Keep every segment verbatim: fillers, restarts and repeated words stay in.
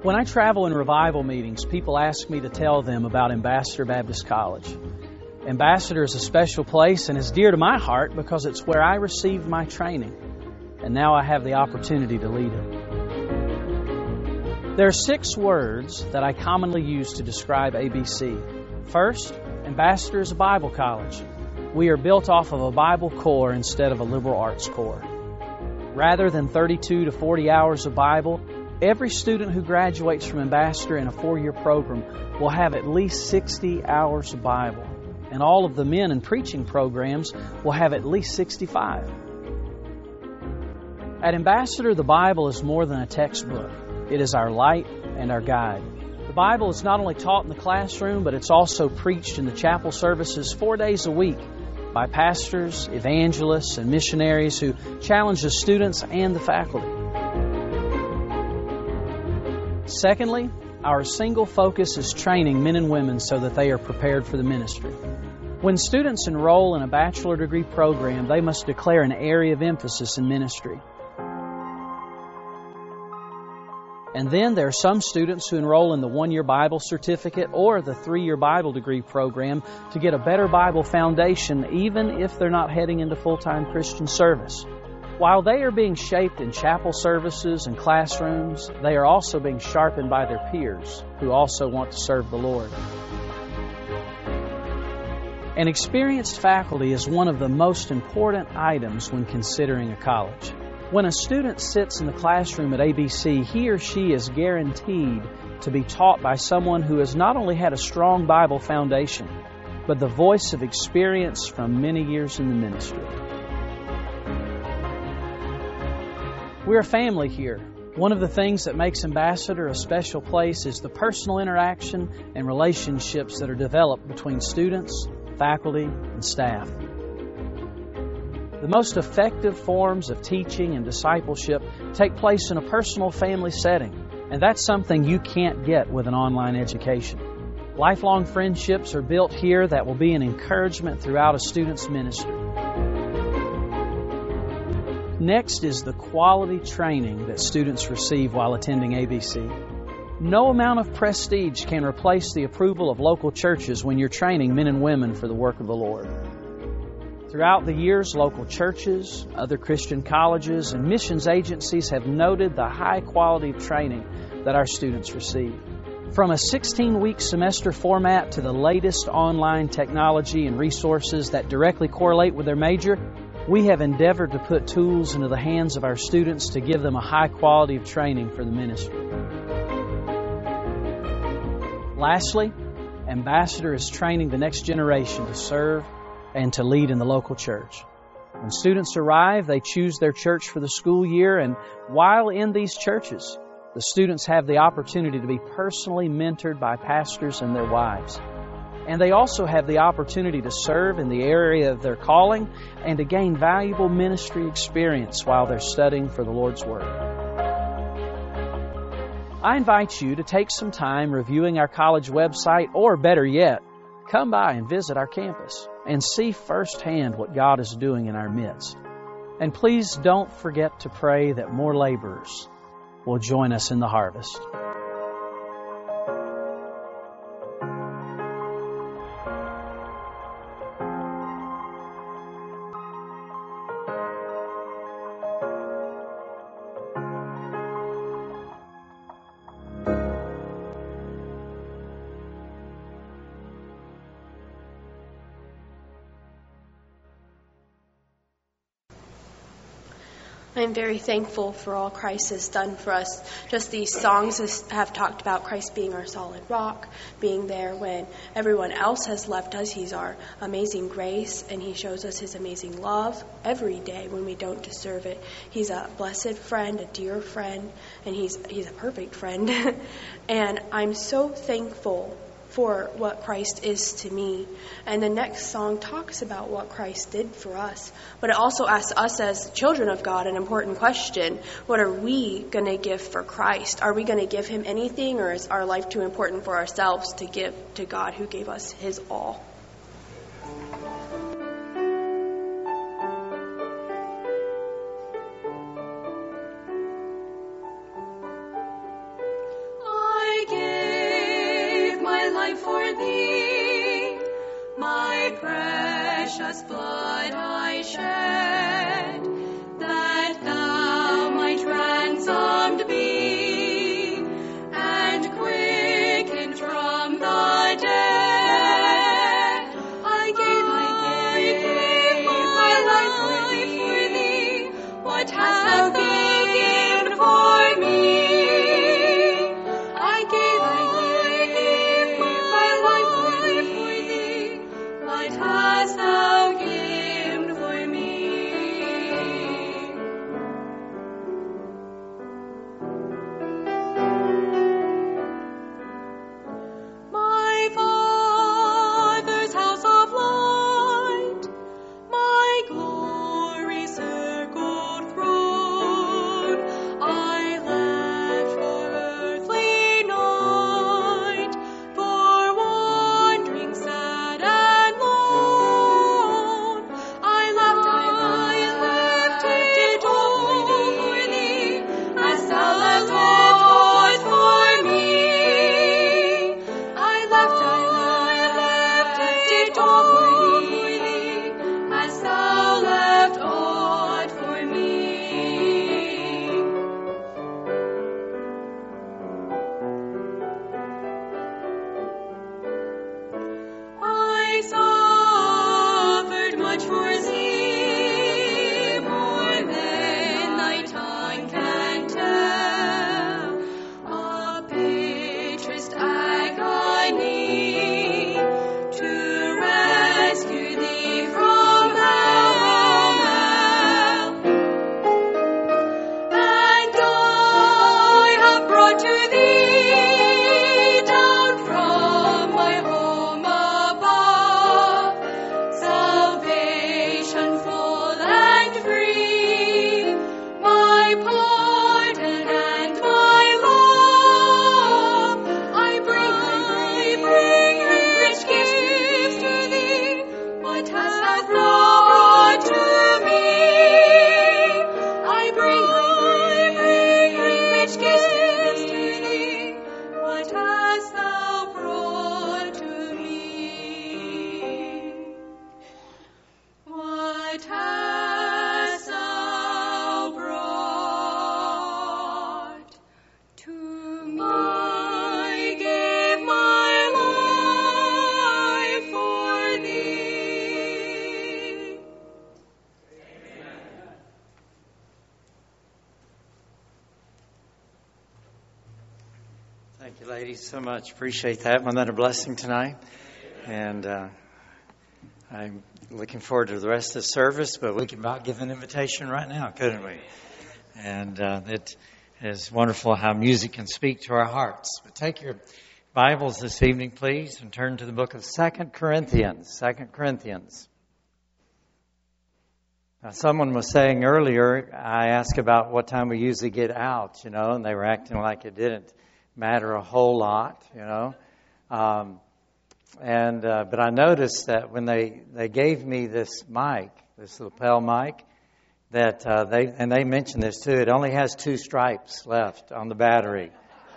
When I travel in revival meetings, people ask me to tell them about Ambassador Baptist College. Ambassador is a special place and is dear to my heart because it's where I received my training, and now I have the opportunity to lead it. There are six words that I commonly use to describe A B C. First, Ambassador is a Bible college. We are built off of a Bible core instead of a liberal arts core. Rather than thirty-two to forty hours of Bible, every student who graduates from Ambassador in a four-year program will have at least sixty hours of Bible, and all of the men in preaching programs will have at least sixty-five. At Ambassador, the Bible is more than a textbook. It is our light and our guide. The Bible is not only taught in the classroom, but it's also preached in the chapel services four days a week by pastors, evangelists, and missionaries who challenge the students and the faculty. Secondly, our single focus is training men and women so that they are prepared for the ministry. When students enroll in a bachelor degree program, they must declare an area of emphasis in ministry. And then there are some students who enroll in the one-year Bible certificate or the three-year Bible degree program to get a better Bible foundation, even if they're not heading into full-time Christian service. While they are being shaped in chapel services and classrooms, they are also being sharpened by their peers who also want to serve the Lord. An experienced faculty is one of the most important items when considering a college. When a student sits in the classroom at A B C, he or she is guaranteed to be taught by someone who has not only had a strong Bible foundation, but the voice of experience from many years in the ministry. We're a family here. One of the things that makes Ambassador a special place is the personal interaction and relationships that are developed between students, faculty, and staff. The most effective forms of teaching and discipleship take place in a personal family setting, and that's something you can't get with an online education. Lifelong friendships are built here that will be an encouragement throughout a student's ministry. Next is the quality training that students receive while attending A B C. No amount of prestige can replace the approval of local churches when you're training men and women for the work of the Lord. Throughout the years, local churches, other Christian colleges, and missions agencies have noted the high quality of training that our students receive. From a sixteen-week semester format to the latest online technology and resources that directly correlate with their major, we have endeavored to put tools into the hands of our students to give them a high quality of training for the ministry. Lastly, Ambassador is training the next generation to serve and to lead in the local church. When students arrive, they choose their church for the school year, and while in these churches, the students have the opportunity to be personally mentored by pastors and their wives. And they also have the opportunity to serve in the area of their calling and to gain valuable ministry experience while they're studying for the Lord's Word. I invite you to take some time reviewing our college website, or better yet, come by and visit our campus and see firsthand what God is doing in our midst. And please don't forget to pray that more laborers will join us in the harvest. I'm very thankful for all Christ has done for us. Just these songs have talked about Christ being our solid rock, being there when everyone else has left us. He's our amazing grace, and He shows us His amazing love every day when we don't deserve it. He's a blessed friend, a dear friend, and He's He's a perfect friend. And I'm so thankful for what Christ is to me. And the next song talks about what Christ did for us. But it also asks us as children of God an important question. What are we going to give for Christ? Are we going to give Him anything, or is our life too important for ourselves to give to God who gave us His all? Oh precious blood I shed, that thou might ransomed be, and quickened from the dead. I gave, I gave my life for thee. What hast thou given for me? I gave, I gave my life for thee. What hast thou given for me? My Father's house of light, my glory circled throne, I left for earthly night, for wandering sad and lone. I left, I left it all for thee, as thou left it for me. I left, I left it all for thee, as thou left aught for me. I suffered much for thee, more than thy tongue can tell. A bitterest agony to rescue thee from hell. And I have brought to thee, down from my home above, salvation full and free, my pardon and my love. I bring, I bring rich gifts to thee. What hast thou brought to me? I bring, I bring rich gifts to thee. What hast thou brought to me? What hast thou brought to me? I gave my life for thee. Thank you, ladies, so much. Appreciate that. Wasn't that a blessing tonight? And uh, I'm looking forward to the rest of the service, but we can about give an invitation right now, couldn't we? And uh, it is wonderful how music can speak to our hearts. But take your Bibles this evening, please, and turn to the book of Second Corinthians. Second Corinthians. Now, someone was saying earlier, I asked about what time we usually get out, you know, and they were acting like it didn't matter a whole lot, you know. Um, and uh, but I noticed that when they, they gave me this mic, this lapel mic, that uh, they and they mentioned this too. It only has two stripes left on the battery.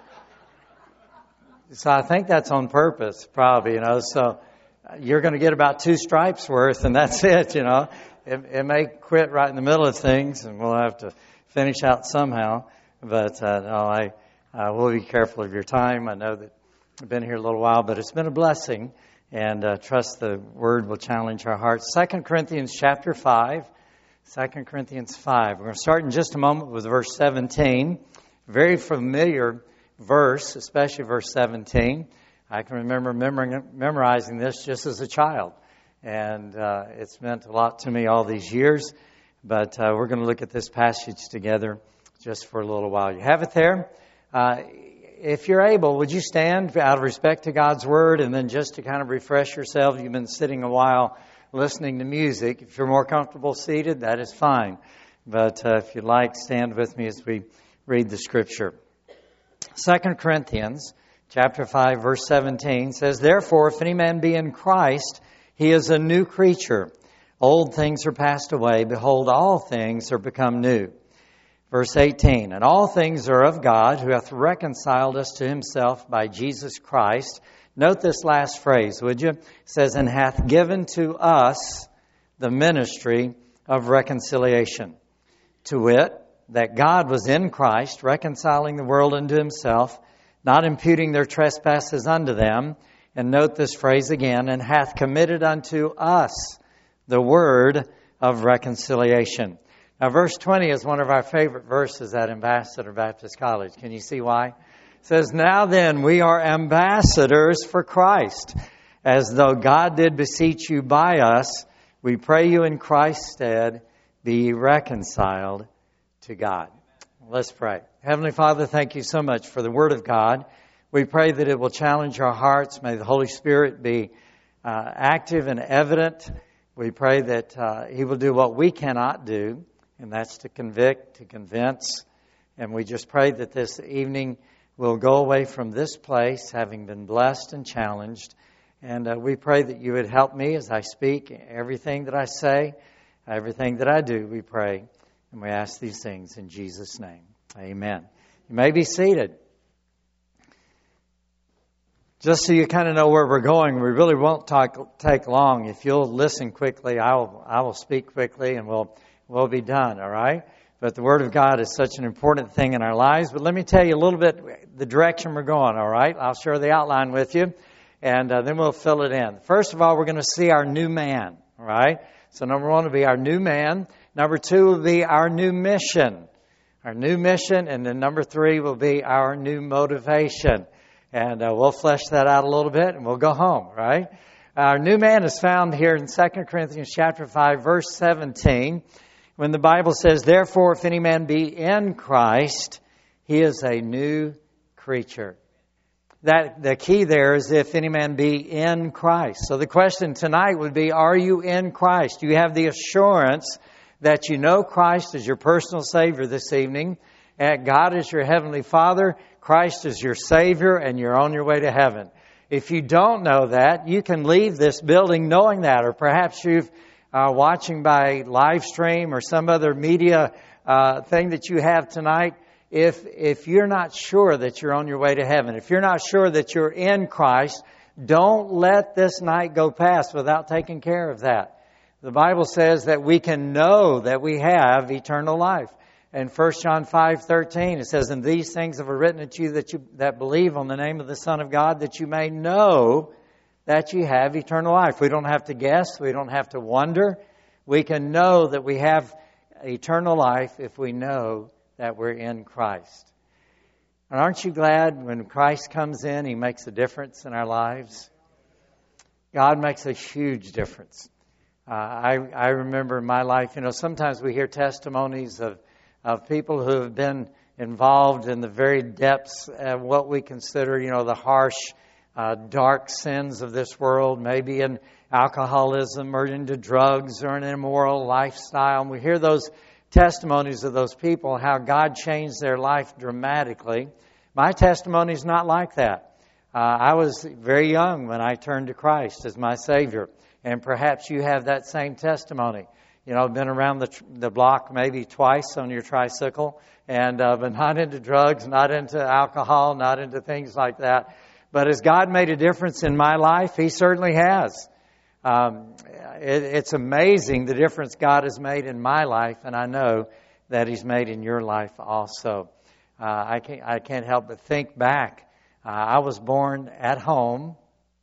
So I think that's on purpose, probably, you know. So you're going to get about two stripes worth, and that's it, you know. It, it may quit right in the middle of things, and we'll have to finish out somehow. But uh, no, I uh, will be careful of your time. I know that I've been here a little while, but it's been a blessing, and uh, trust the Word will challenge our hearts. Second Corinthians chapter five. Second Corinthians five. We're going to start in just a moment with verse seventeen. Very familiar verse, especially verse seventeen. I can remember memorizing this just as a child. And uh, it's meant a lot to me all these years. But uh, we're going to look at this passage together just for a little while. You have it there. Uh, if you're able, would you stand out of respect to God's Word, and then just to kind of refresh yourself? You've been sitting a while listening to music. If you're more comfortable seated, that is fine. But uh, if you'd like, stand with me as we read the Scripture. Second Corinthians chapter five, verse seventeen says, "Therefore, if any man be in Christ, he is a new creature. Old things are passed away. Behold, all things are become new." Verse eighteen, "And all things are of God, who hath reconciled us to himself by Jesus Christ." Note this last phrase, would you? It says, "And hath given to us the ministry of reconciliation. To wit, that God was in Christ, reconciling the world unto himself, not imputing their trespasses unto them. And note this phrase again, and hath committed unto us the word of reconciliation. Now, verse twenty is one of our favorite verses at Ambassador Baptist College. Can you see why? It says, now then, we are ambassadors for Christ, as though God did beseech you by us. We pray you in Christ's stead, be reconciled to God. Let's pray. Heavenly Father, thank you so much for the Word of God. We pray that it will challenge our hearts. May the Holy Spirit be uh, active and evident. We pray that uh, He will do what we cannot do, and that's to convict, to convince. And we just pray that this evening we'll go away from this place having been blessed and challenged. And uh, we pray that you would help me as I speak, everything that I say, everything that I do, we pray. And we ask these things in Jesus' name. Amen. You may be seated. Just so you kind of know where we're going, we really won't talk, take long. If you'll listen quickly, I will, I will speak quickly and we'll, we'll be done, all right? But the Word of God is such an important thing in our lives. But let me tell you a little bit the direction we're going, all right? I'll share the outline with you, and uh, then we'll fill it in. First of all, we're going to see our new man, all right? So number one will be our new man. Number two will be our new mission. Our new mission. And then number three will be our new motivation. And uh, we'll flesh that out a little bit and we'll go home, right? Our new man is found here in Second Corinthians chapter five, verse seventeen. When the Bible says, therefore, if any man be in Christ, he is a new creature. That the key there is if any man be in Christ. So the question tonight would be, are you in Christ? Do you have the assurance that you know Christ as your personal Savior this evening, and God is your Heavenly Father, Christ is your Savior, and you're on your way to heaven? If you don't know that, you can leave this building knowing that, or perhaps you've uh, watching by live stream or some other media uh, thing that you have tonight. If if you're not sure that you're on your way to heaven, if you're not sure that you're in Christ, don't let this night go past without taking care of that. The Bible says that we can know that we have eternal life. In First John five thirteen, it says, and these things have I written unto you that you that believe on the name of the Son of God, that you may know that you have eternal life. We don't have to guess. We don't have to wonder. We can know that we have eternal life if we know that we're in Christ. And aren't you glad when Christ comes in, He makes a difference in our lives? God makes a huge difference. Uh, I, I remember in my life, you know, sometimes we hear testimonies of, of people who have been involved in the very depths of what we consider, you know, the harsh, uh, dark sins of this world, maybe in alcoholism or into drugs or an immoral lifestyle. And we hear those testimonies of those people, how God changed their life dramatically. My testimony is not like that. Uh, I was very young when I turned to Christ as my Savior. And perhaps you have that same testimony. You know, been around the the block maybe twice on your tricycle, and uh, but not into drugs, not into alcohol, not into things like that. But has God made a difference in my life? He certainly has. Um, it, it's amazing the difference God has made in my life, and I know that He's made in your life also. Uh, I can't I can't help but think back. Uh, I was born at home.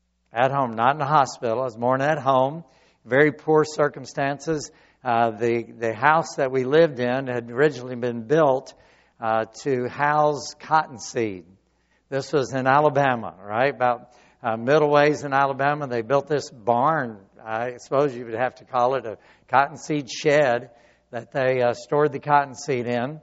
At home, not in a hospital. I was born at home. Very poor circumstances. Uh, the the house that we lived in had originally been built uh, to house cottonseed. This was in Alabama, right? About uh, middle ways in Alabama. They built this barn. I suppose you would have to call it a cottonseed shed that they uh, stored the cottonseed in.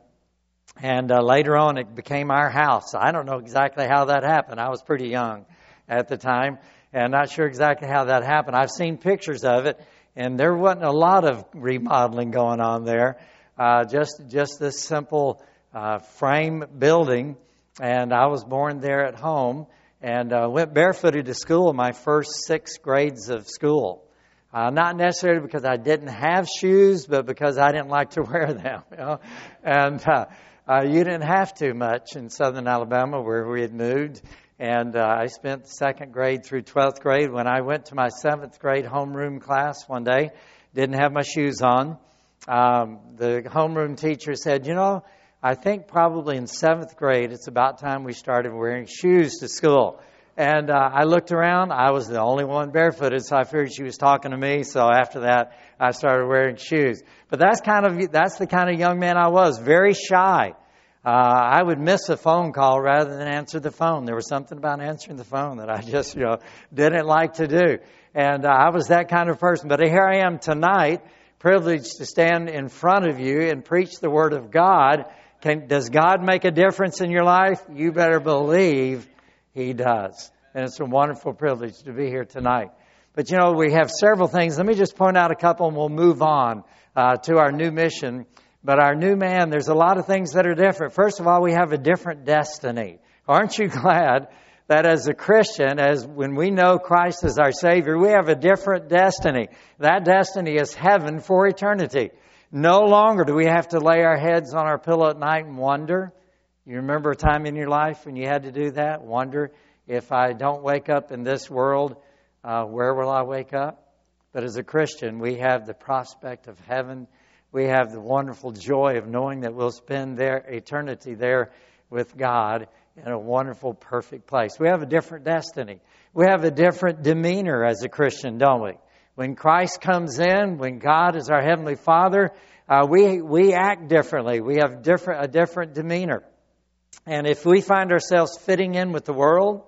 And uh, later on, it became our house. I don't know exactly how that happened. I was pretty young at the time. And not sure exactly how that happened. I've seen pictures of it, and there wasn't a lot of remodeling going on there. Uh, just just this simple uh, frame building, and I was born there at home, and uh, went barefooted to school my first six grades of school. Uh, not necessarily because I didn't have shoes, but because I didn't like to wear them. You know? And uh, uh, you didn't have to much in southern Alabama where we had moved. And uh, I spent second grade through twelfth grade. When I went to my seventh grade homeroom class one day, didn't have my shoes on. Um, the homeroom teacher said, you know, I think probably in seventh grade, it's about time we started wearing shoes to school. And uh, I looked around. I was the only one barefooted, so I figured she was talking to me. So after that, I started wearing shoes. But that's kind of that's the kind of young man I was, very shy. Uh, I would miss a phone call rather than answer the phone. There was something about answering the phone that I just, you know, didn't like to do. And uh, I was that kind of person. But here I am tonight, privileged to stand in front of you and preach the Word of God. Can, does God make a difference in your life? You better believe He does. And it's a wonderful privilege to be here tonight. But, you know, we have several things. Let me just point out a couple and we'll move on uh, to our new mission. But our new man, there's a lot of things that are different. First of all, we have a different destiny. Aren't you glad that as a Christian, as when we know Christ as our Savior, we have a different destiny. That destiny is heaven for eternity. No longer do we have to lay our heads on our pillow at night and wonder. You remember a time in your life when you had to do that? Wonder, if I don't wake up in this world, uh, where will I wake up? But as a Christian, we have the prospect of heaven. We have the wonderful joy of knowing that we'll spend their eternity there with God in a wonderful, perfect place. We have a different destiny. We have a different demeanor as a Christian, don't we? When Christ comes in, when God is our Heavenly Father, uh, we we act differently. We have different a different demeanor. And if we find ourselves fitting in with the world,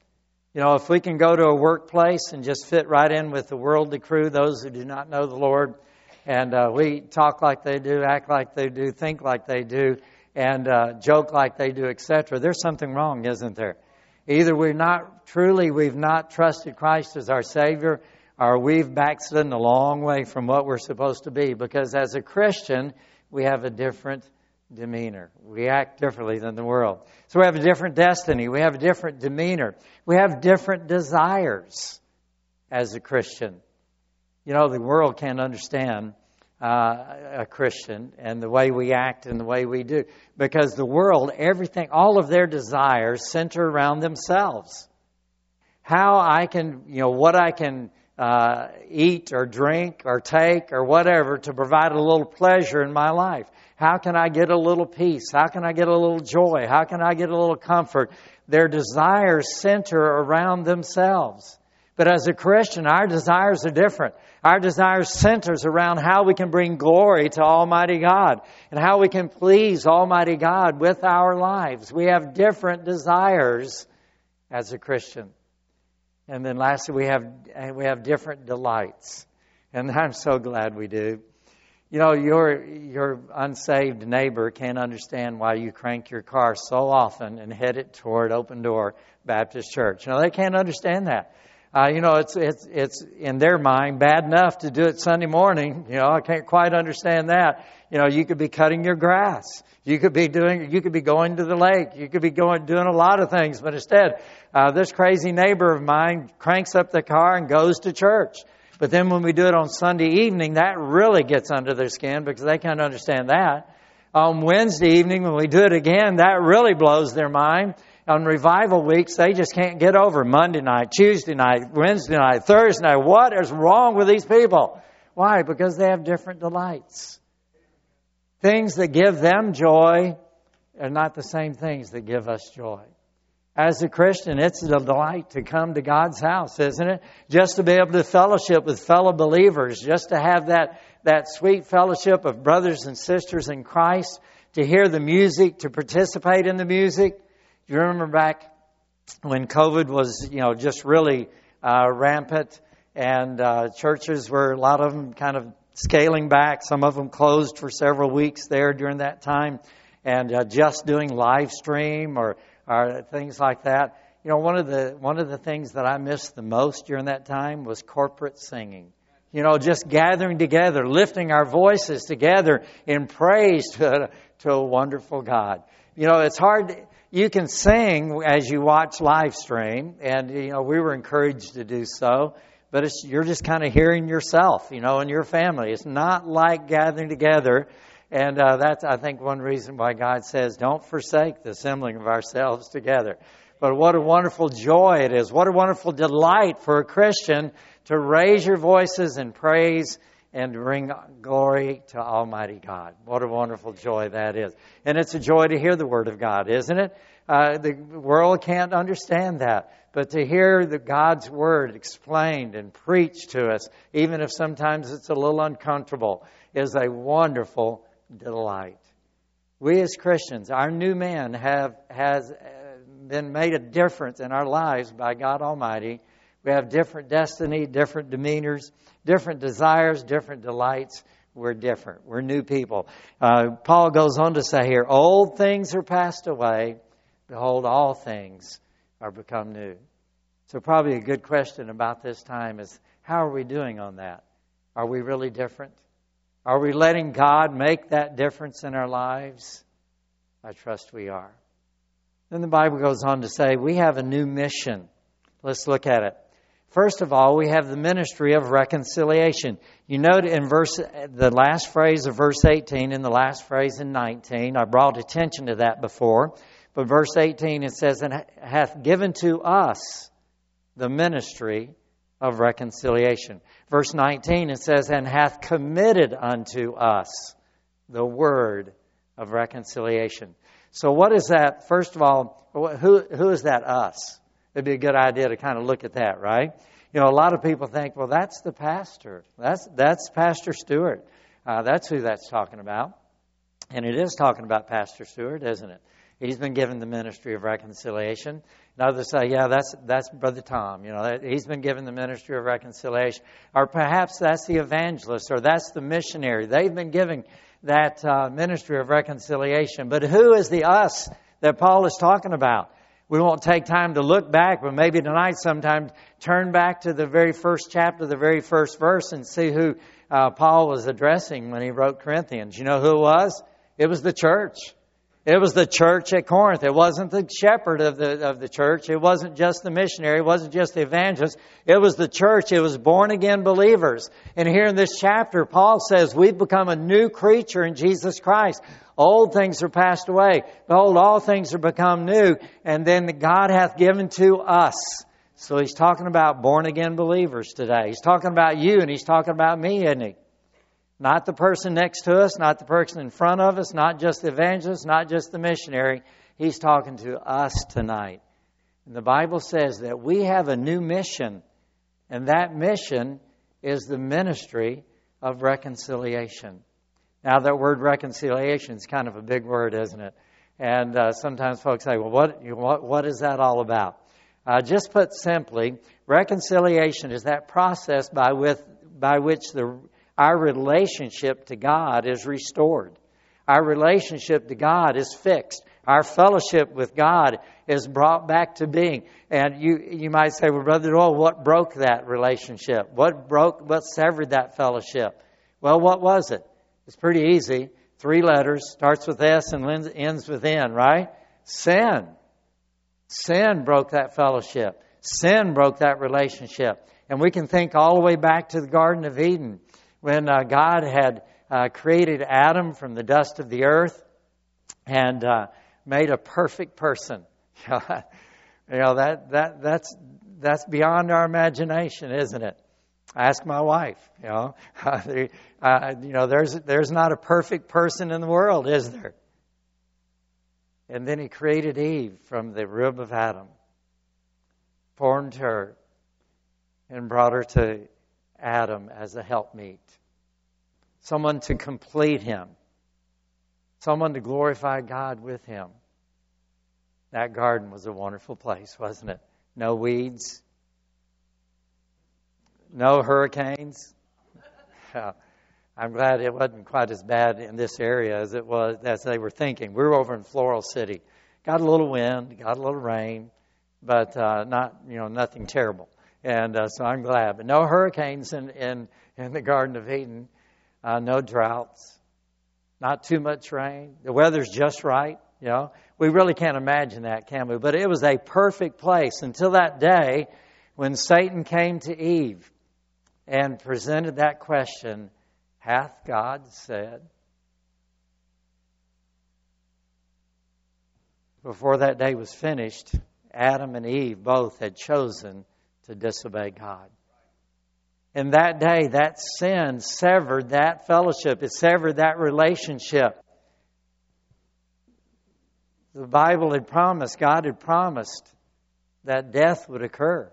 you know, if we can go to a workplace and just fit right in with the worldly crew, those who do not know the Lord, and uh, we talk like they do, act like they do, think like they do, and uh, joke like they do, et cetera, there's something wrong, isn't there? Either we're not, truly we've not trusted Christ as our Savior, or we've backslidden a long way from what we're supposed to be. Because as a Christian, we have a different demeanor. We act differently than the world. So we have a different destiny. We have a different demeanor. We have different desires as a Christian. You know, the world can't understand uh, a Christian and the way we act and the way we do. Because the world, everything, all of their desires center around themselves. How I can, you know, what I can uh, eat or drink or take or whatever to provide a little pleasure in my life. How can I get a little peace? How can I get a little joy? How can I get a little comfort? Their desires center around themselves. But as a Christian, our desires are different. Our desires centers around how we can bring glory to Almighty God and how we can please Almighty God with our lives. We have different desires as a Christian. And then lastly, we have we have different delights. And I'm so glad we do. You know, your your unsaved neighbor can't understand why you crank your car so often and head it toward Open Door Baptist Church. You know, they can't understand that. Uh, you know, it's it's it's in their mind bad enough to do it Sunday morning. You know, I can't quite understand that. You know, you could be cutting your grass. You could be doing. You could be going to the lake. You could be going doing a lot of things. But instead, uh, this crazy neighbor of mine cranks up the car and goes to church. But then when we do it on Sunday evening, that really gets under their skin because they can't understand that. On Wednesday evening, when we do it again, that really blows their mind. On revival weeks, they just can't get over Monday night, Tuesday night, Wednesday night, Thursday night. What is wrong with these people? Why? Because they have different delights. Things that give them joy are not the same things that give us joy. As a Christian, it's a delight to come to God's house, isn't it? Just to be able to fellowship with fellow believers, just to have that, that sweet fellowship of brothers and sisters in Christ, to hear the music, to participate in the music. Do you remember back when COVID was, you know, just really uh, rampant and uh, churches were, a lot of them kind of scaling back. Some of them closed for several weeks there during that time and uh, just doing live stream or or things like that. You know, one of the one of the things that I missed the most during that time was corporate singing. You know, just gathering together, lifting our voices together in praise to, to a wonderful God. You know, it's hard. You can sing as you watch live stream, and, you know, we were encouraged to do so. But it's, you're just kind of hearing yourself, you know, and your family. It's not like gathering together. And uh, that's, I think, one reason why God says, don't forsake the assembling of ourselves together. But what a wonderful joy it is. What a wonderful delight for a Christian to raise your voices in praise and bring glory to Almighty God. What a wonderful joy that is. And it's a joy to hear the Word of God, isn't it? Uh, the world can't understand that. But to hear the God's Word explained and preached to us, even if sometimes it's a little uncomfortable, is a wonderful delight. We as Christians, our new man have has been made a difference in our lives by God Almighty. We have different destiny, different demeanors, different desires, different delights. We're different. We're new people. Uh, Paul goes on to say here, old things are passed away. Behold, all things are become new. So probably a good question about this time is, how are we doing on that? Are we really different? Are we letting God make that difference in our lives? I trust we are. Then the Bible goes on to say, we have a new mission. Let's look at it. First of all, we have the ministry of reconciliation. You note in verse, the last phrase of verse eighteen and the last phrase in nineteen, I brought attention to that before. But verse eighteen, it says, and hath given to us the ministry of reconciliation. Verse nineteen, it says, and hath committed unto us the word of reconciliation. So what is that? First of all, who who is that us? It'd be a good idea to kind of look at that, right? You know, a lot of people think, well, that's the pastor. That's that's Pastor Stewart. Uh, that's who that's talking about. And it is talking about Pastor Stewart, isn't it? He's been given the ministry of reconciliation. And others say, yeah, that's that's Brother Tom. You know, he's been given the ministry of reconciliation. Or perhaps that's the evangelist, or that's the missionary. They've been given that uh, ministry of reconciliation. But who is the us that Paul is talking about? We won't take time to look back, but maybe tonight sometime turn back to the very first chapter, the very first verse, and see who uh, Paul was addressing when he wrote Corinthians. You know who it was? It was the church. It was the church at Corinth. It wasn't the shepherd of the of the church. It wasn't just the missionary. It wasn't just the evangelist. It was the church. It was born-again believers. And here in this chapter, Paul says we've become a new creature in Jesus Christ. Old things are passed away. Behold, all things are become new. And then God hath given to us. So he's talking about born-again believers today. He's talking about you and he's talking about me, isn't he? Not the person next to us, not the person in front of us, not just the evangelist, not just the missionary. He's talking to us tonight. And the Bible says that we have a new mission. And that mission is the ministry of reconciliation. Now, that word reconciliation is kind of a big word, isn't it? And uh, sometimes folks say, well, what, what, what is that all about? Uh, just put simply, reconciliation is that process by, with, by which the, our relationship to God is restored. Our relationship to God is fixed. Our fellowship with God is brought back to being. And you, you might say, well, Brother Doyle, what broke that relationship? What broke, what severed that fellowship? Well, what was it? It's pretty easy. Three letters, starts with S and ends with N, right? Sin. Sin broke that fellowship. Sin broke that relationship. And we can think all the way back to the Garden of Eden when uh, God had uh, created Adam from the dust of the earth and uh, made a perfect person. you know, that that that's that's beyond our imagination, isn't it? Ask my wife. You know, uh, you know, there's there's not a perfect person in the world, is there? And then He created Eve from the rib of Adam, formed her, and brought her to Adam as a helpmeet, someone to complete him, someone to glorify God with him. That garden was a wonderful place, wasn't it? No weeds. No hurricanes. I'm glad it wasn't quite as bad in this area as it was as they were thinking. We were over in Floral City. Got a little wind, got a little rain, but uh, not you know nothing terrible. And uh, so I'm glad. But no hurricanes in in, in the Garden of Eden. Uh, no droughts. Not too much rain. The weather's just right. You know, we really can't imagine that, can we? But it was a perfect place until that day when Satan came to Eve and presented that question, hath God said? Before that day was finished, Adam and Eve both had chosen to disobey God. And that day, that sin severed that fellowship. It severed that relationship. The Bible had promised, God had promised that death would occur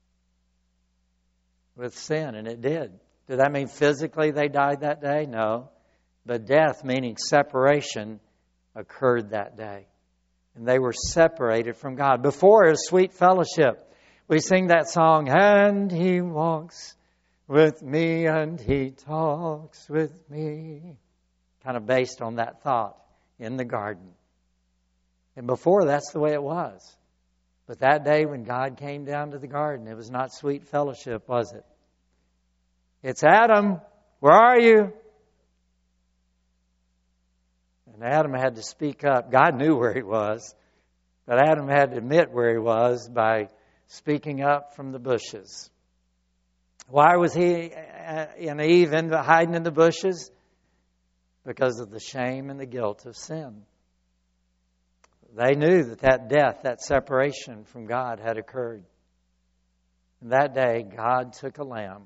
with sin, and it did. Did that mean physically they died that day? No. But death, meaning separation, occurred that day. And they were separated from God. Before, it was sweet fellowship. We sing that song, and He walks with me and He talks with me. Kind of based on that thought in the garden. And before, that's the way it was. But that day when God came down to the garden, it was not sweet fellowship, was it? It's Adam, where are you? And Adam had to speak up. God knew where he was, but Adam had to admit where he was by speaking up from the bushes. Why was he and Eve in, hiding in the bushes? Because of the shame and the guilt of sin. They knew that that death, that separation from God had occurred. And that day, God took a lamb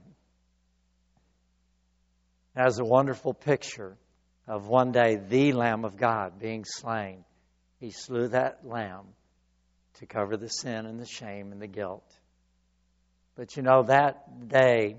as a wonderful picture of one day the Lamb of God being slain. He slew that lamb to cover the sin and the shame and the guilt. But you know, that day,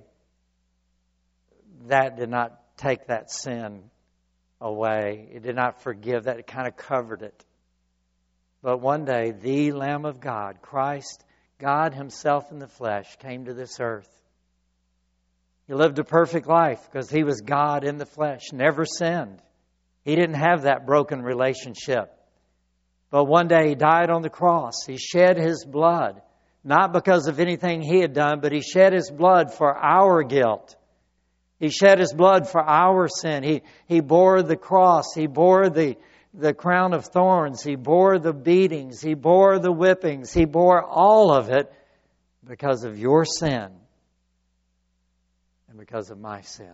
that did not take that sin away. It did not forgive that. It kind of covered it. But one day, the Lamb of God, Christ, God Himself in the flesh, came to this earth. He lived a perfect life because He was God in the flesh, never sinned. He didn't have that broken relationship. But one day He died on the cross. He shed His blood, not because of anything He had done, but He shed His blood for our guilt. He shed His blood for our sin. He, he bore the cross. He bore the, the crown of thorns. He bore the beatings. He bore the whippings. He bore all of it because of your sin and because of my sin.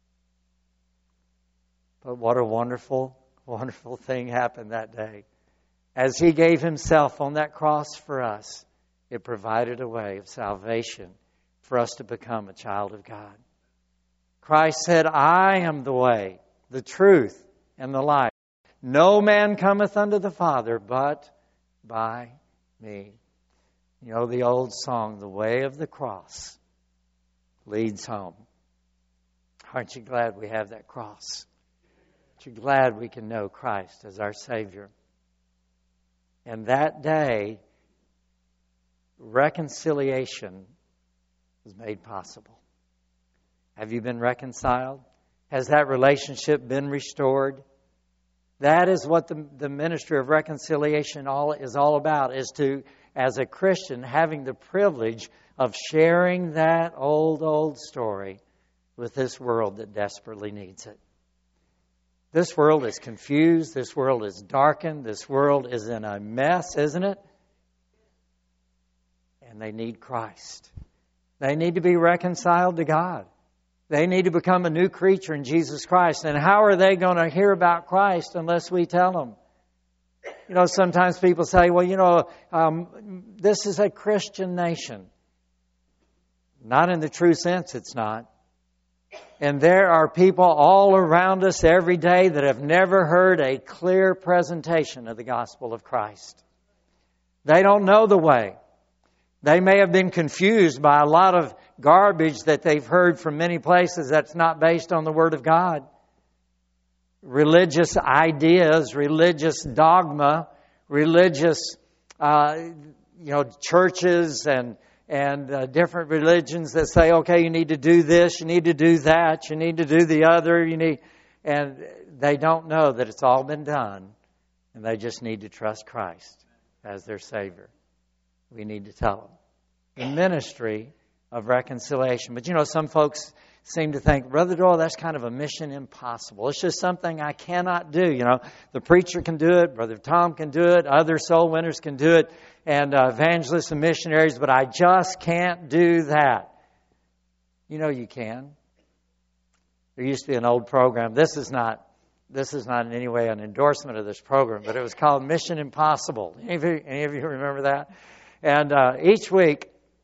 But what a wonderful, wonderful thing happened that day. As He gave Himself on that cross for us, it provided a way of salvation for us to become a child of God. Christ said, I am the way, the truth, and the life. No man cometh unto the Father but by me. You know the old song, the way of the cross leads home. Aren't you glad we have that cross? Aren't you glad we can know Christ as our Savior? And that day, reconciliation was made possible. Have you been reconciled? Has that relationship been restored? That is what the, the ministry of reconciliation all is all about, is to, as a Christian, having the privilege of sharing that old, old story with this world that desperately needs it. This world is confused. This world is darkened. This world is in a mess, isn't it? And they need Christ. They need to be reconciled to God. They need to become a new creature in Jesus Christ. And how are they going to hear about Christ unless we tell them? You know, sometimes people say, well, you know, um, this is a Christian nation. Not in the true sense, it's not. And there are people all around us every day that have never heard a clear presentation of the gospel of Christ. They don't know the way. They may have been confused by a lot of garbage that they've heard from many places that's not based on the Word of God. Religious ideas, religious dogma, religious, uh, you know, churches and and uh, different religions that say, okay, you need to do this, you need to do that, you need to do the other, you need, and they don't know that it's all been done, and they just need to trust Christ as their Savior. We need to tell them. The ministry of reconciliation. But you know, some folks seem to think, Brother Doyle, that's kind of a mission impossible. It's just something I cannot do. You know, the preacher can do it, Brother Tom can do it, other soul winners can do it, and uh, evangelists and missionaries, but I just can't do that. You know you can. There used to be an old program. This is not this is not in any way an endorsement of this program, but it was called Mission Impossible. Any of you, any of you remember that? And uh, each week,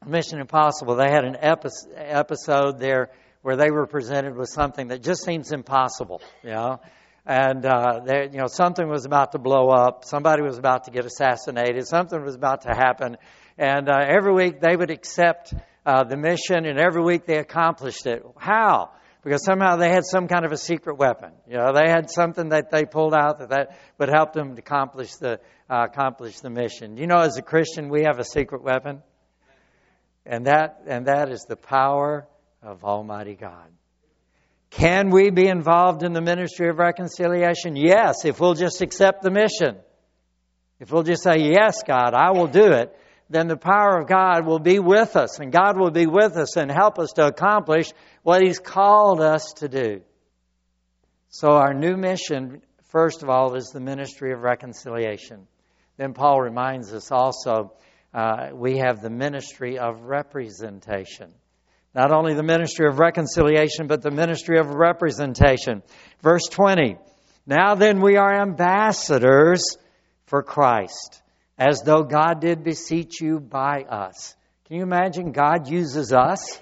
Mission Impossible, they had an epi- episode there where they were presented with something that just seems impossible, you know. And, uh, they, you know, something was about to blow up. Somebody was about to get assassinated. Something was about to happen. And uh, every week they would accept uh, the mission, and every week they accomplished it. How? Because somehow they had some kind of a secret weapon. You know, they had something that they pulled out that, that would help them to accomplish the uh, accomplish the mission. You know, as a Christian, we have a secret weapon, and that and that is the power of Almighty God. Can we be involved in the ministry of reconciliation? Yes, if we'll just accept the mission. If we'll just say, yes, God, I will do it, then the power of God will be with us, and God will be with us and help us to accomplish what He's called us to do. So our new mission, first of all, is the ministry of reconciliation. Then Paul reminds us also, uh, we have the ministry of representation. Not only the ministry of reconciliation, but the ministry of representation. Verse twenty, now then we are ambassadors for Christ, as though God did beseech you by us. Can you imagine God uses us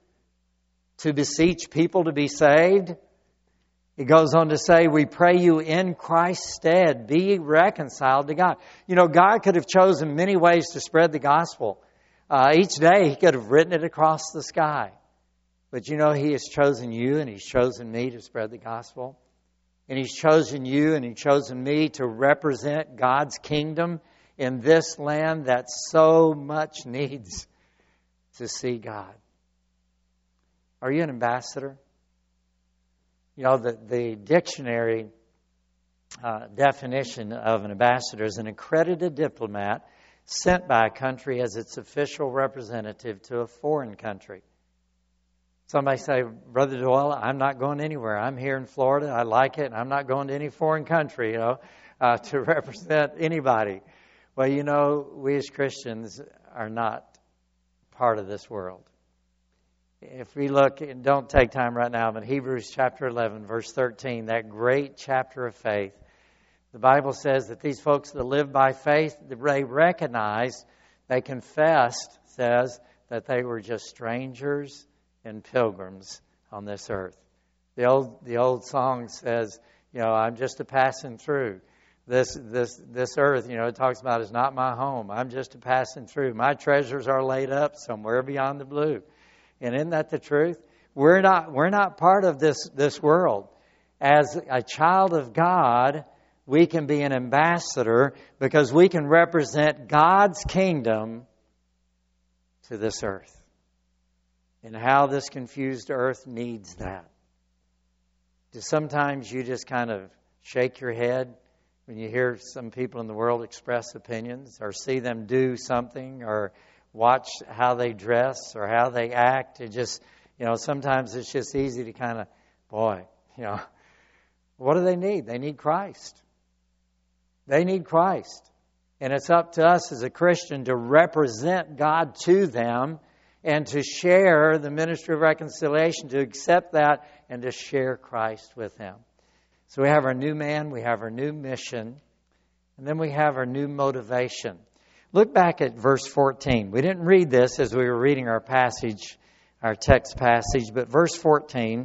to beseech people to be saved? He goes on to say, we pray you in Christ's stead, be reconciled to God. You know, God could have chosen many ways to spread the gospel. Uh, each day He could have written it across the sky. But you know, He has chosen you and He's chosen me to spread the gospel. And He's chosen you and He's chosen me to represent God's kingdom in this land that so much needs to see God. Are you an ambassador? You know, the, the dictionary uh, definition of an ambassador is an accredited diplomat sent by a country as its official representative to a foreign country. Somebody say, Brother Doyle, I'm not going anywhere. I'm here in Florida. I like it. And I'm not going to any foreign country, you know, uh, to represent anybody. Well, you know, we as Christians are not part of this world. If we look, and don't take time right now, but Hebrews chapter eleven, verse thirteen, that great chapter of faith, the Bible says that these folks that live by faith, they recognized, they confessed, says, that they were just strangers and pilgrims on this earth. The old the old song says, you know, I'm just a passing through. This this this earth, you know, it talks about is not my home. I'm just a passing through. My treasures are laid up somewhere beyond the blue. And isn't that the truth? We're not we're not part of this, this world. As a child of God, we can be an ambassador because we can represent God's kingdom to this earth. And how this confused earth needs that. Do sometimes you just kind of shake your head when you hear some people in the world express opinions or see them do something or watch how they dress or how they act? It just, you know, sometimes it's just easy to kind of, boy, you know, what do they need? They need Christ. They need Christ. And it's up to us as a Christian to represent God to them and to share the ministry of reconciliation, to accept that and to share Christ with them. So we have our new man, we have our new mission, and then we have our new motivation. Look back at verse fourteen. We didn't read this as we were reading our passage, our text passage, but verse fourteen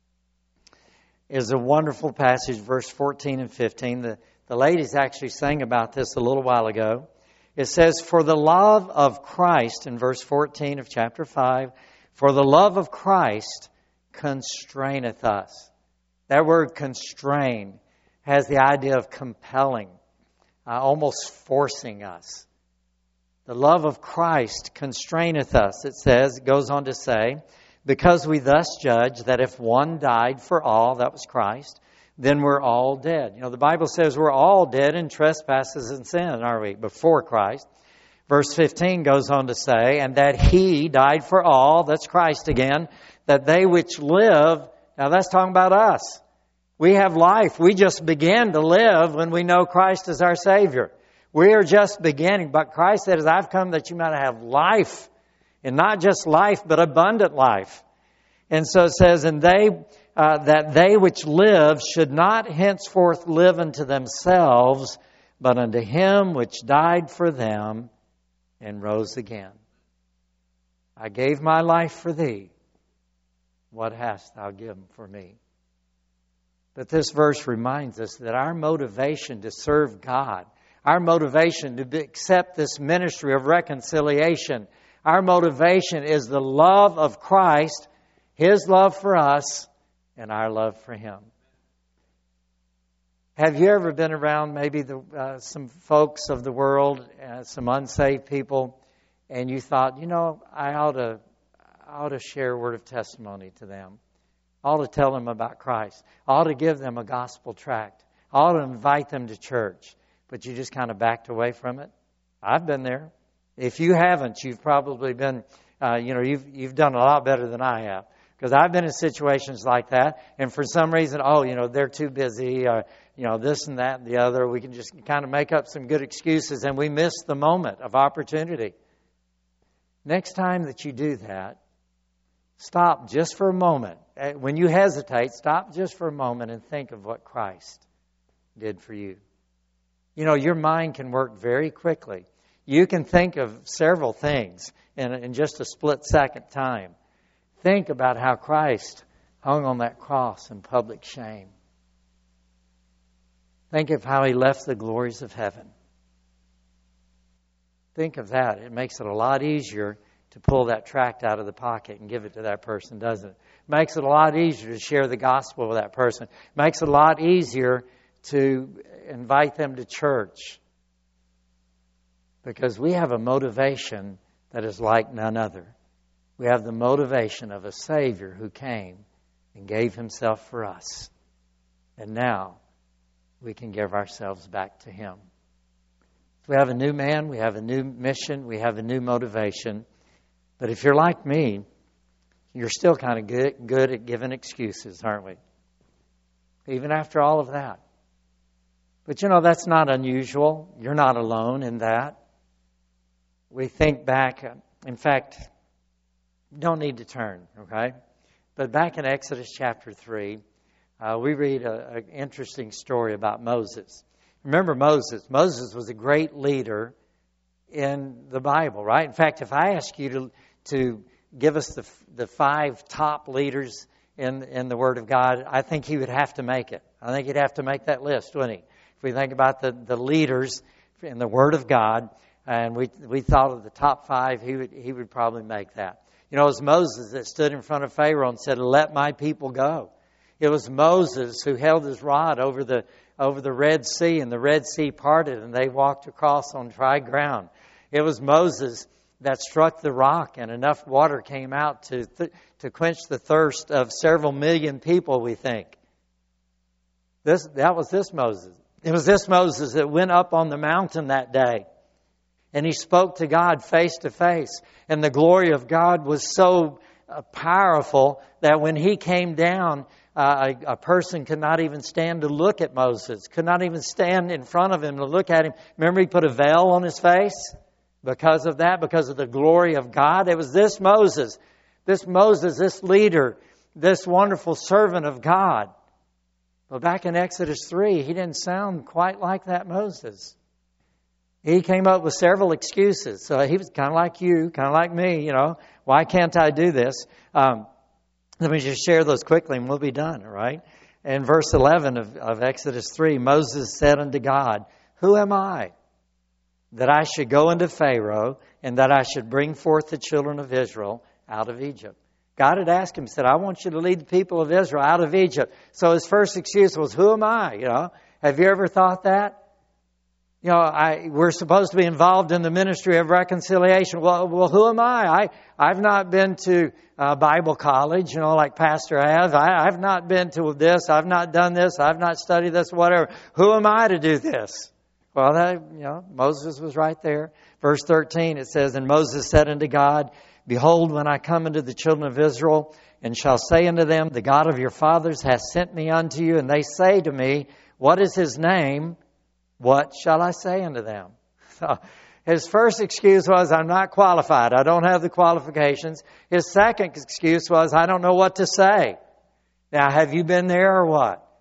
is a wonderful passage, verse fourteen and fifteen. The, the ladies actually sang about this a little while ago. It says, for the love of Christ, in verse fourteen of chapter five, for the love of Christ constraineth us. That word constrain has the idea of compelling, uh, almost forcing us. The love of Christ constraineth us, it says, it goes on to say, because we thus judge that if one died for all, that was Christ, then we're all dead. You know, the Bible says we're all dead in trespasses and sin, aren't we, before Christ. Verse fifteen goes on to say, and that He died for all, that's Christ again, that they which live, now that's talking about us. We have life. We just begin to live when we know Christ is our Savior. We are just beginning. But Christ said, I've come that you might have life. And not just life, but abundant life. And so it says, and they, uh, that they which live should not henceforth live unto themselves, but unto Him which died for them and rose again. I gave my life for thee. What hast thou given for me? But this verse reminds us that our motivation to serve God, our motivation to accept this ministry of reconciliation, our motivation is the love of Christ, His love for us, and our love for Him. Have you ever been around maybe the, uh, some folks of the world, uh, some unsaved people, and you thought, you know, I ought to, I ought to share a word of testimony to them. I ought to tell them about Christ. I ought to give them a gospel tract. I ought to invite them to church. But you just kind of backed away from it. I've been there. If you haven't, you've probably been, uh, you know, you've you've done a lot better than I have. Because I've been in situations like that, and for some reason, oh, you know, they're too busy, or, you know, this and that and the other. We can just kind of make up some good excuses, and we miss the moment of opportunity. Next time that you do that, stop just for a moment. When you hesitate, stop just for a moment and think of what Christ did for you. You know, your mind can work very quickly. You can think of several things in, in just a split second time. Think about how Christ hung on that cross in public shame. Think of how He left the glories of heaven. Think of that. It makes it a lot easier to pull that tract out of the pocket and give it to that person, doesn't it? It makes it a lot easier to share the gospel with that person. It makes it a lot easier to invite them to church. Because we have a motivation that is like none other. We have the motivation of a Savior who came and gave Himself for us. And now we can give ourselves back to Him. We have a new man, we have a new mission, we have a new motivation. But if you're like me, you're still kind of good, good at giving excuses, aren't we? Even after all of that. But you know, that's not unusual. You're not alone in that. We think back, in fact, don't need to turn, okay? But back in Exodus chapter three, uh, we read an interesting story about Moses. Remember Moses. Moses was a great leader in the Bible, right? In fact, if I ask you to to give us the the five top leaders in in the Word of God, I think he would have to make it. I think he'd have to make that list, wouldn't he? If we think about the, the leaders in the Word of God, and we we thought of the top five, he would he would probably make that. You know, it was Moses that stood in front of Pharaoh and said, "Let my people go." It was Moses who held his rod over the over the Red Sea, and the Red Sea parted, and they walked across on dry ground. It was Moses that struck the rock, and enough water came out to th- to quench the thirst of several million people, we think. This that was this Moses. It was this Moses that went up on the mountain that day. And he spoke to God face to face. And the glory of God was so uh, powerful that when he came down, uh, a, a person could not even stand to look at Moses. Could not even stand in front of him to look at him. Remember, he put a veil on his face because of that, because of the glory of God. It was this Moses, this Moses, this leader, this wonderful servant of God. But back in Exodus three, he didn't sound quite like that Moses. He came up with several excuses. So he was kind of like you, kind of like me, you know. Why can't I do this? Um, let me just share those quickly and we'll be done, all right? In verse eleven of, of Exodus three, Moses said unto God, "Who am I, that I should go unto Pharaoh, and that I should bring forth the children of Israel out of Egypt?" God had asked him, said, "I want you to lead the people of Israel out of Egypt." So his first excuse was, "Who am I?" You know, have you ever thought that? You know, I, we're supposed to be involved in the ministry of reconciliation. Well, well, who am I? I, I've not been to uh, Bible college, you know, like Pastor has. I, I've not been to this. I've not done this. I've not studied this, whatever. Who am I to do this? Well, that, you know, Moses was right there. Verse thirteen, it says, "And Moses said unto God, Behold, when I come unto the children of Israel, and shall say unto them, The God of your fathers hath sent me unto you, and they say to me, What is his name? What shall I say unto them?" So his first excuse was, "I'm not qualified. I don't have the qualifications." His second excuse was, "I don't know what to say." Now, have you been there or what?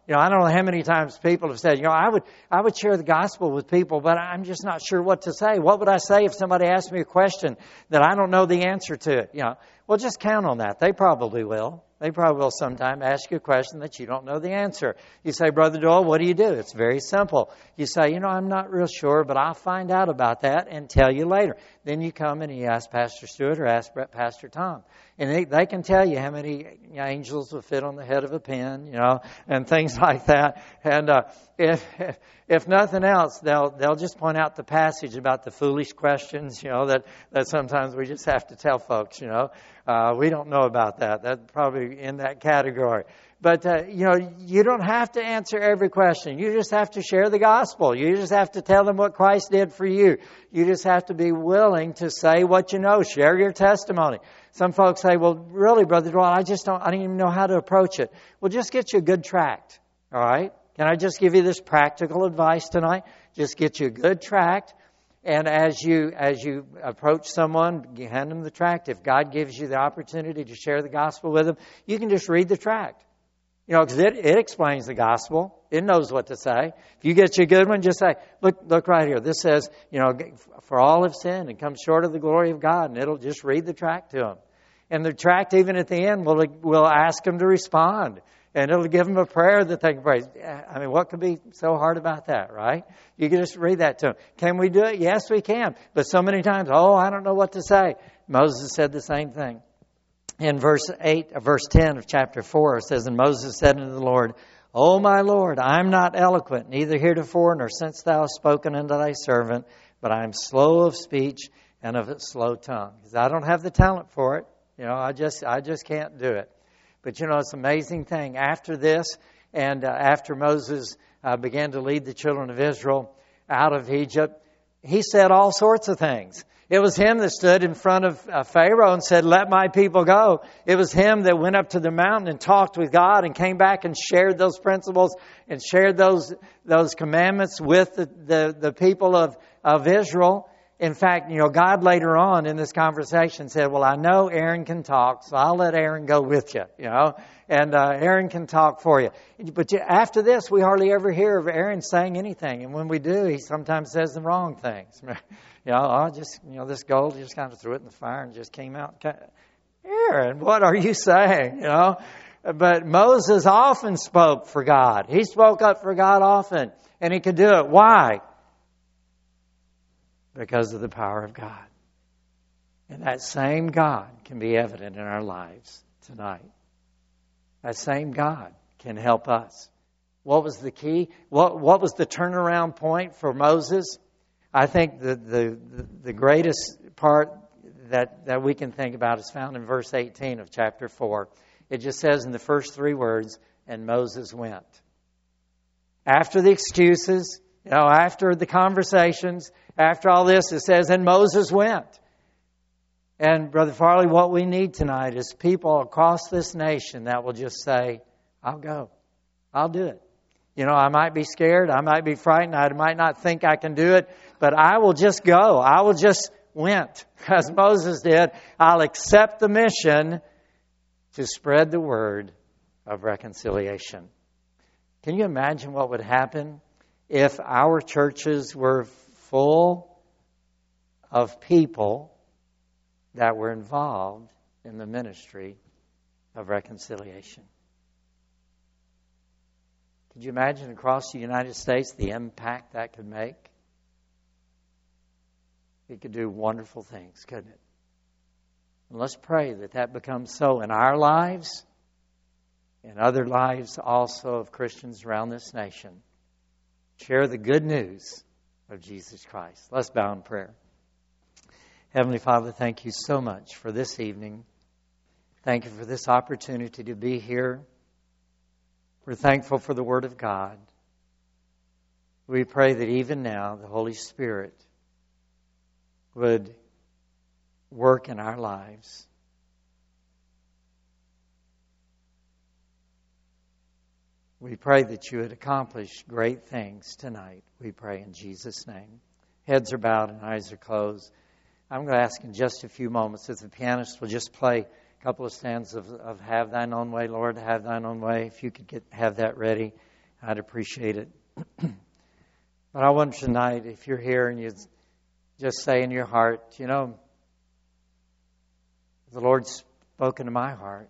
You know, I don't know how many times people have said, you know, I would I would share the gospel with people, but I'm just not sure what to say. What would I say if somebody asked me a question that I don't know the answer to it? You know, well, just count on that. They probably will. They probably will sometime ask you a question that you don't know the answer. You say, Brother Doyle, what do you do? It's very simple. You say, you know, I'm not real sure, but I'll find out about that and tell you later. Then you come and you ask Pastor Stewart or ask Pastor Tom. And they, they can tell you how many angels will fit on the head of a pin, you know, and things like that. And uh, if, if if nothing else, they'll they'll just point out the passage about the foolish questions, you know, that, that sometimes we just have to tell folks, you know. Uh, we don't know about that. That's probably in that category. But, uh, you know, you don't have to answer every question. You just have to share the gospel. You just have to tell them what Christ did for you. You just have to be willing to say what you know. Share your testimony. Some folks say, well, really, Brother Dwell, I just don't, I don't even know how to approach it. Well, just get you a good tract. All right? Can I just give you this practical advice tonight? Just get you a good tract. And as you as you approach someone, you hand them the tract. If God gives you the opportunity to share the gospel with them, you can just read the tract. You know, because it, it explains the gospel. It knows what to say. If you get you a good one, just say, look, look right here. This says, you know, for all have sinned and come short of the glory of God. And it'll just read the tract to them. And the tract, even at the end, will will ask them to respond. And it'll give them a prayer that they can pray. I mean, what could be so hard about that, right? You can just read that to them. Can we do it? Yes, we can. But so many times, oh, I don't know what to say. Moses said the same thing. In verse eight, verse ten of chapter four, it says, and Moses said unto the Lord, O my Lord, I am not eloquent, neither heretofore nor since thou hast spoken unto thy servant, but I am slow of speech and of a slow tongue. Because I don't have the talent for it. You know, I just I just can't do it. But, you know, it's an amazing thing. After this, and uh, after Moses uh, began to lead the children of Israel out of Egypt, he said all sorts of things. It was him that stood in front of uh, Pharaoh and said, let my people go. It was him that went up to the mountain and talked with God and came back and shared those principles and shared those those commandments with the, the, the people of, of Israel. In fact, you know, God later on in this conversation said, well, I know Aaron can talk, so I'll let Aaron go with you, you know, and uh, Aaron can talk for you. But you, after this, we hardly ever hear of Aaron saying anything. And when we do, he sometimes says the wrong things. You know, oh, just, you know, this gold, just kind of threw it in the fire and just came out. Aaron, what are you saying, you know? But Moses often spoke for God. He spoke up for God often, and he could do it. Why? Because of the power of God. And that same God can be evident in our lives tonight. That same God can help us. What was the key? What, what was the turnaround point for Moses? I think the, the, the greatest part that, that we can think about is found in verse eighteen of chapter four. It just says in the first three words, and Moses went. After the excuses, you know, after the conversations, after all this, it says, and Moses went. And Brother Farley, what we need tonight is people across this nation that will just say, I'll go. I'll do it. You know, I might be scared. I might be frightened. I might not think I can do it. But I will just go. I will just went. As Moses did, I'll accept the mission to spread the word of reconciliation. Can you imagine what would happen if our churches were full of people that were involved in the ministry of reconciliation? Could you imagine across the United States the impact that could make? It could do wonderful things, couldn't it? And let's pray that that becomes so in our lives and other lives also of Christians around this nation. Share the good news of Jesus Christ. Let's bow in prayer. Heavenly Father, thank you so much for this evening. Thank you for this opportunity to be here. We're thankful for the Word of God. We pray that even now the Holy Spirit would work in our lives. We pray that you would accomplish great things tonight. We pray in Jesus' name. Heads are bowed and eyes are closed. I'm going to ask in just a few moments if the pianist will just play a couple of stanzas of, of Have Thine Own Way, Lord, Have Thine Own Way. If you could get have that ready. I'd appreciate it. But I wonder tonight, if you're here and you just say in your heart, you know, the Lord's spoken to my heart.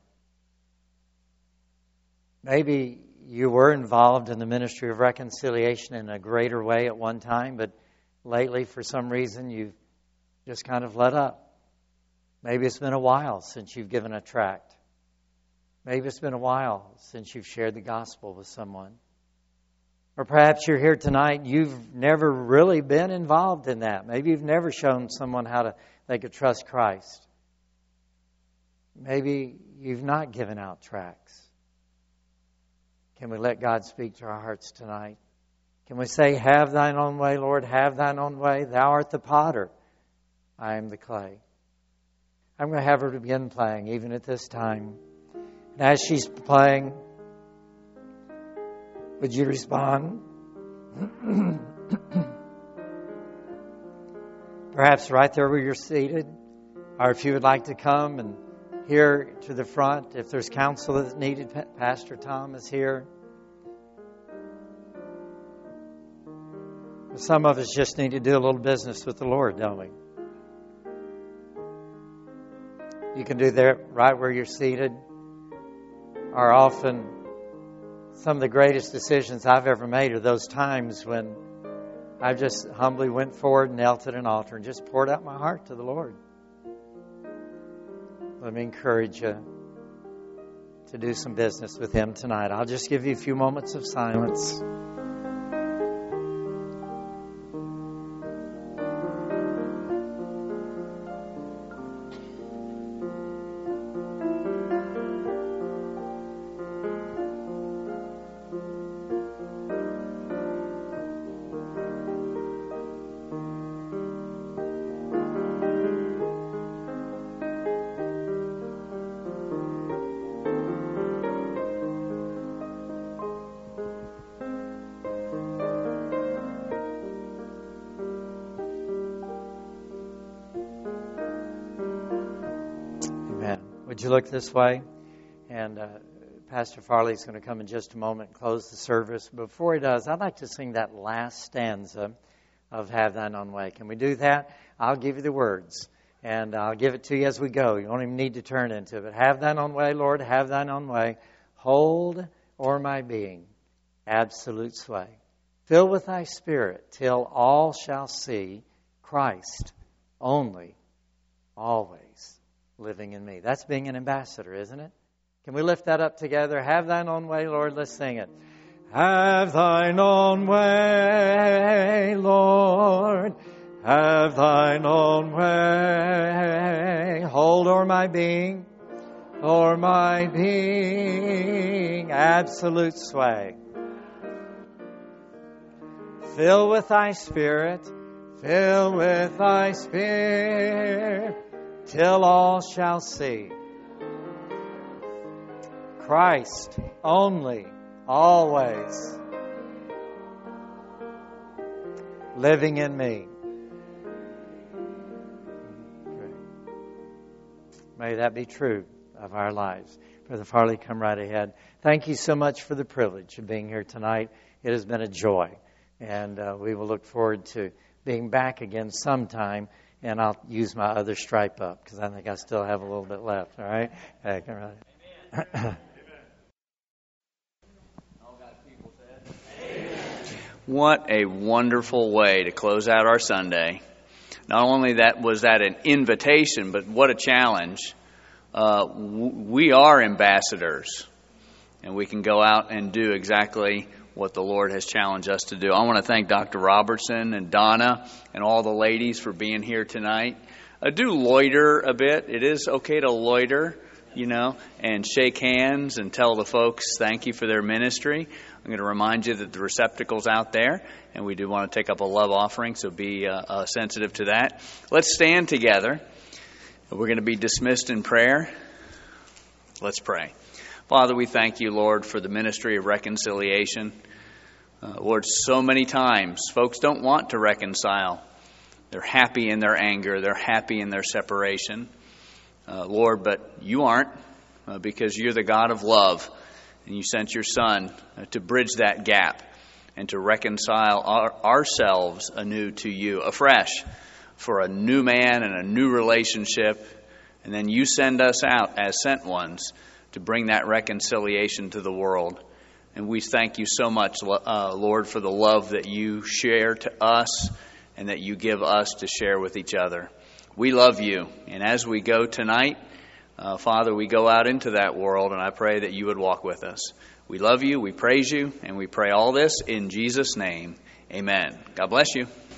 Maybe you were involved in the ministry of reconciliation in a greater way at one time, but lately, for some reason, you've just kind of let up. Maybe it's been a while since you've given a tract. Maybe it's been a while since you've shared the gospel with someone. Or perhaps you're here tonight and you've never really been involved in that. Maybe you've never shown someone how to they could trust Christ. Maybe you've not given out tracts. Can we let God speak to our hearts tonight? Can we say, have thine own way, Lord, have thine own way. Thou art the potter, I am the clay. I'm going to have her to begin playing even at this time. And as she's playing, would you respond? Perhaps right there where you're seated, or if you would like to come and here to the front, if there's counsel that's needed, Pastor Tom is here. Some of us just need to do a little business with the Lord, don't we? You can do that right where you're seated. Are often some of the greatest decisions I've ever made are those times when I just humbly went forward, knelt at an altar, and just poured out my heart to the Lord. Let me encourage you to do some business with Him tonight. I'll just give you a few moments of silence. Would you look this way? And uh, Pastor Farley is going to come in just a moment and close the service. Before he does, I'd like to sing that last stanza of Have Thine Own Way. Can we do that? I'll give you the words, and I'll give it to you as we go. You don't even need to turn into it. But have Thine Own way, Lord, have Thine own way. Hold o'er my being, absolute sway. Fill with Thy Spirit till all shall see Christ only, always living in me. That's being an ambassador, isn't it? Can we lift that up together? Have Thine own way, Lord. Let's sing it. Have Thine own way, Lord. Have Thine own way. Hold o'er my being, o'er my being, absolute sway. Fill with Thy Spirit, fill with Thy Spirit, till all shall see Christ only, always living in me. May that be true of our lives. Brother Farley, come right ahead. Thank you so much for the privilege of being here tonight. It has been a joy, and uh, we will look forward to being back again sometime. And I'll use my other stripe up because I think I still have a little bit left. All right? Hey, come right. Amen. What a wonderful way to close out our Sunday. Not only that was that an invitation, but what a challenge. Uh, w- we are ambassadors, and we can go out and do exactly what the Lord has challenged us to do. I want to thank Doctor Robertson and Donna and all the ladies for being here tonight. Uh, do loiter a bit. It is okay to loiter, you know, and shake hands and tell the folks thank you for their ministry. I'm going to remind you that the receptacle's out there, and we do want to take up a love offering, so be uh, uh, sensitive to that. Let's stand together. We're going to be dismissed in prayer. Let's pray. Father, we thank you, Lord, for the ministry of reconciliation. Uh, Lord, so many times folks don't want to reconcile. They're happy in their anger. They're happy in their separation. Uh, Lord, but you aren't uh, because you're the God of love. And you sent your Son to bridge that gap and to reconcile our, ourselves anew to you, afresh, for a new man and a new relationship. And then you send us out as sent ones to bring that reconciliation to the world. And we thank you so much, uh, Lord, for the love that you share to us and that you give us to share with each other. We love you. And as we go tonight, uh, Father, we go out into that world, and I pray that you would walk with us. We love you, we praise you, and we pray all this in Jesus' name. Amen. God bless you.